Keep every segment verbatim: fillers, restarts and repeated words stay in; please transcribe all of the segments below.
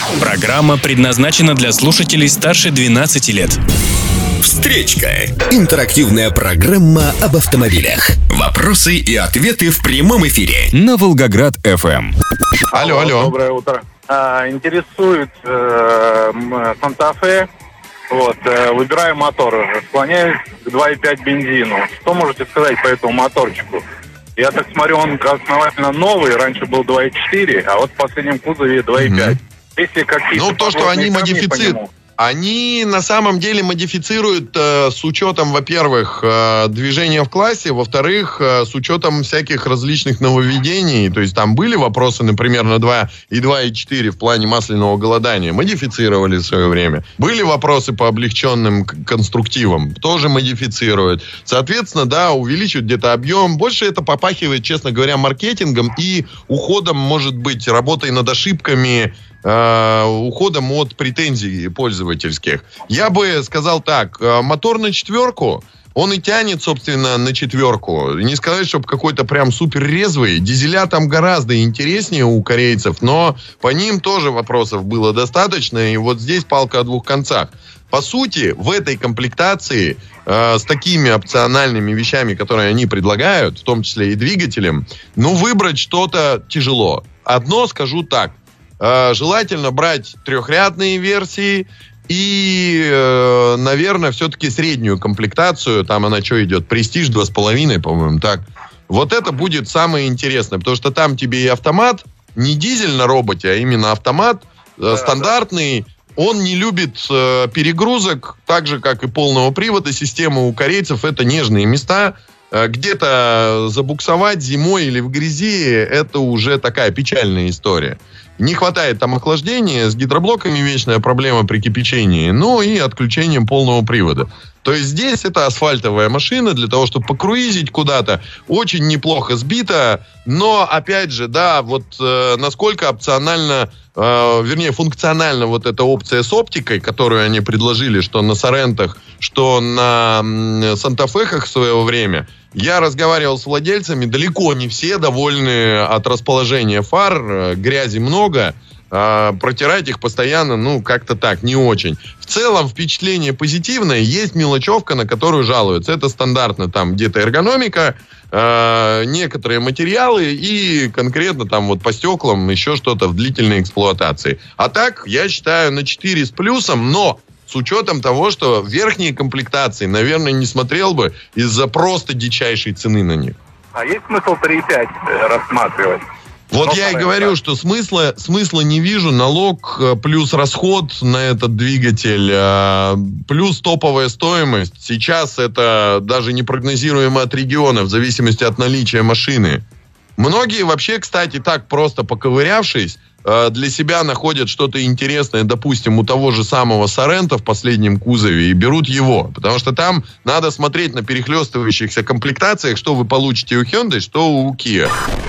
Программа предназначена для слушателей старше двенадцати лет. Встречка. Интерактивная программа об автомобилях. Вопросы и ответы в прямом эфире. На Волгоград эф эм. Алло, алло. Доброе утро. А, интересует э, Санта-Фе. Вот, э, выбираю мотор. Склоняюсь к два и пять бензину. Что можете сказать по этому моторчику? Я так смотрю, он основательно новый. Раньше был два и четыре, а вот в последнем кузове два и пять. Если какие-то Ну, то, что они модифицируют. Они на самом деле модифицируют э, с учетом, во-первых, э, движения в классе, во-вторых, э, с учетом всяких различных нововведений. То есть там были вопросы, например, на два и два и четыре в плане масляного голодания. Модифицировали в свое время. Были вопросы по облегченным к- конструктивам. Тоже модифицируют. Соответственно, да, увеличивают где-то объем. Больше это попахивает, честно говоря, маркетингом и уходом, может быть, работой над ошибками, Uh, уходом от претензий пользовательских. Я бы сказал так, мотор на четверку, он и тянет, собственно, на четверку. Не сказать, чтобы какой-то прям супер резвый. Дизеля там гораздо интереснее у корейцев, но по ним тоже вопросов было достаточно, и вот здесь палка о двух концах. По сути, в этой комплектации э, с такими опциональными вещами, которые они предлагают, в том числе и двигателем, ну, выбрать что-то тяжело. Одно скажу так. Желательно брать трехрядные версии и, э, наверное, все-таки среднюю комплектацию. Там она что идет? Престиж два с половиной, по-моему, так. Вот это будет самое интересное, потому что там тебе и автомат, не дизель на роботе, а именно автомат э, стандартный. Он не любит э, перегрузок, так же, как и полного привода. Система у корейцев — это нежные места. Э, где-то забуксовать зимой или в грязи — это уже такая печальная история. Не хватает там охлаждения, с гидроблоками вечная проблема при кипячении, ну и отключением полного привода. То есть здесь это асфальтовая машина для того, чтобы покруизить куда-то. Очень неплохо сбита, но, опять же, да, вот э, насколько опционально, э, вернее, функциональна вот эта опция с оптикой, которую они предложили, что на Сорентах, что на м, Санта-Фехах в свое время. Я разговаривал с владельцами, далеко не все довольны от расположения фар, грязи много, а протирать их постоянно, ну, как-то так, не очень. В целом впечатление позитивное, есть мелочевка, на которую жалуются. Это стандартно, там где-то эргономика, э, некоторые материалы и конкретно там вот по стеклам еще что-то в длительной эксплуатации. А так, я считаю, на четыре с плюсом, но с учетом того, что верхние комплектации, наверное, не смотрел бы из-за просто дичайшей цены на них. А есть смысл три и пять рассматривать? Вот Но я и правильно, говорю, да. что смысла, смысла не вижу. Налог плюс расход на этот двигатель плюс топовая стоимость. Сейчас это даже непрогнозируемо от региона, в зависимости от наличия машины. Многие вообще, кстати, так просто поковырявшись, для себя находят что-то интересное, допустим, у того же самого Сорента в последнем кузове и берут его. Потому что там надо смотреть на перехлестывающихся комплектациях, что вы получите у Hyundai, что у Kia.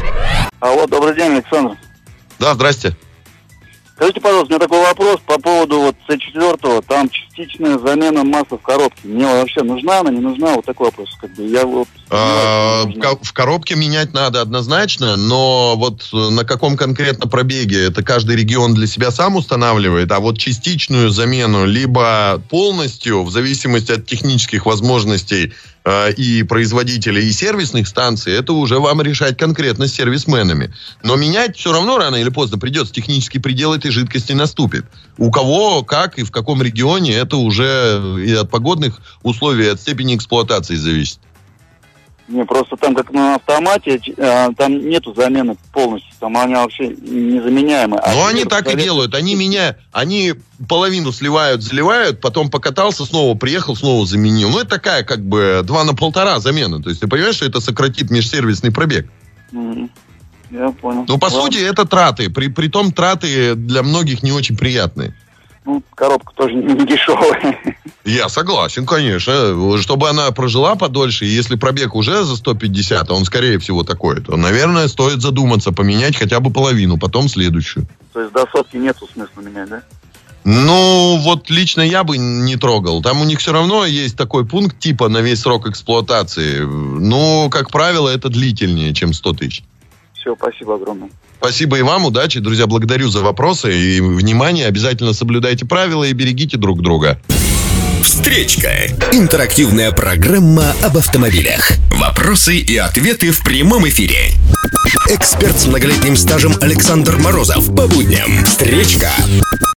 Алло, добрый день, Александр. Да, здрасте. Скажите, пожалуйста, у меня такой вопрос по поводу вот си четыре, там частичная замена масла в коробке. Мне вообще нужна она, не нужна? Вот такой вопрос. Как бы я вот... А, в коробке менять надо однозначно, но вот на каком конкретно пробеге, это каждый регион для себя сам устанавливает, а вот частичную замену, либо полностью, в зависимости от технических возможностей и производителей, и сервисных станций, это уже вам решать конкретно с сервисменами. Но менять все равно рано или поздно придется, технический предел этой жидкости наступит. У кого, как и в каком регионе, это уже и от погодных условий, и от степени эксплуатации зависит. Не, просто там как на автомате, там нету замены полностью, там они вообще незаменяемые. Но а они так и делают, они меня, они половину сливают, заливают, потом покатался, снова приехал, снова заменил. Ну, это такая, как бы, два на полтора замена. То есть, ты понимаешь, что это сократит межсервисный пробег? Mm-hmm. Я понял. Ну, по Ладно. сути, это траты, при, при том траты для многих не очень приятные. Ну, коробка тоже не, не дешевая. Я согласен, конечно. Чтобы она прожила подольше, и если пробег уже за сто пятьдесят, а он, скорее всего, такой, то, наверное, стоит задуматься, поменять хотя бы половину, потом следующую. То есть до сотки нету смысла менять, да? Ну, вот лично я бы не трогал. Там у них все равно есть такой пункт типа на весь срок эксплуатации. Ну, как правило, это длительнее, чем сто тысяч. Все, спасибо огромное. Спасибо и вам, удачи. Друзья, благодарю за вопросы и внимание. Обязательно соблюдайте правила и берегите друг друга. Встречка. Интерактивная программа об автомобилях. Вопросы и ответы в прямом эфире. Эксперт с многолетним стажем Александр Морозов. По будням. Встречка.